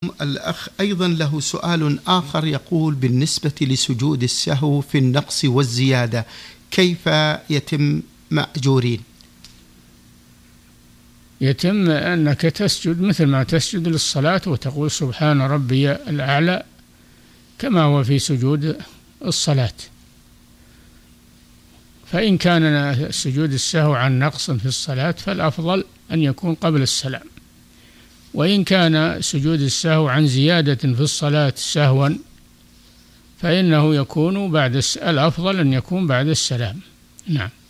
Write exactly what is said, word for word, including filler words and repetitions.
الأخ أيضا له سؤال آخر يقول: بالنسبة لسجود السهو في النقص والزيادة كيف يتم مأجورين؟ يتم أنك تسجد مثل ما تسجد للصلاة وتقول سبحان ربي الأعلى كما هو في سجود الصلاة. فإن كان سجود السهو عن نقص في الصلاة فالأفضل أن يكون قبل السلام، وإن كان سجود السهو عن زيادة في الصلاة سهوا فإنه يكون بعد الأفضل أن يكون بعد السلام. نعم.